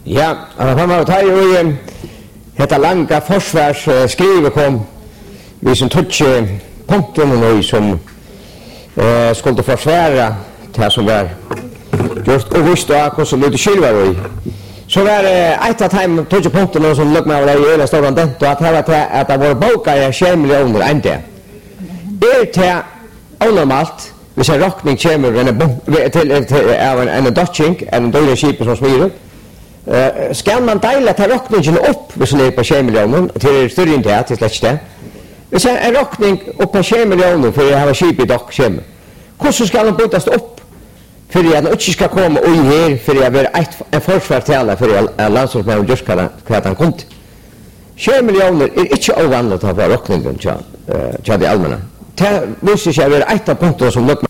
Ja, han var tar ju hetta langa forsvarsskrivet kom vi som touch punkten och som skulle försvara det som var just och visst och så lite skilvar i. Så var ett av time touch punkten som look med i hela stan den då att det var boka i 6 miljoner ända. Det onormalt hvis en rockning kommer till en dotching en dålig skip som smider. Skal man deila ta rockningen upp hvis det på 6 miljoner till större inte till släckte. Hvis en rockning upp på 6 miljoner för att ha skip i dock kommer. Hur ska man bytas upp för att det inte ska komma och här för att vara en försvarställa för att landslagsmännen just kan han kommer. 6 miljoner är inte ovanligt att ha rockningen tja det allmänna. Det måste ju vara ett av punkterna som look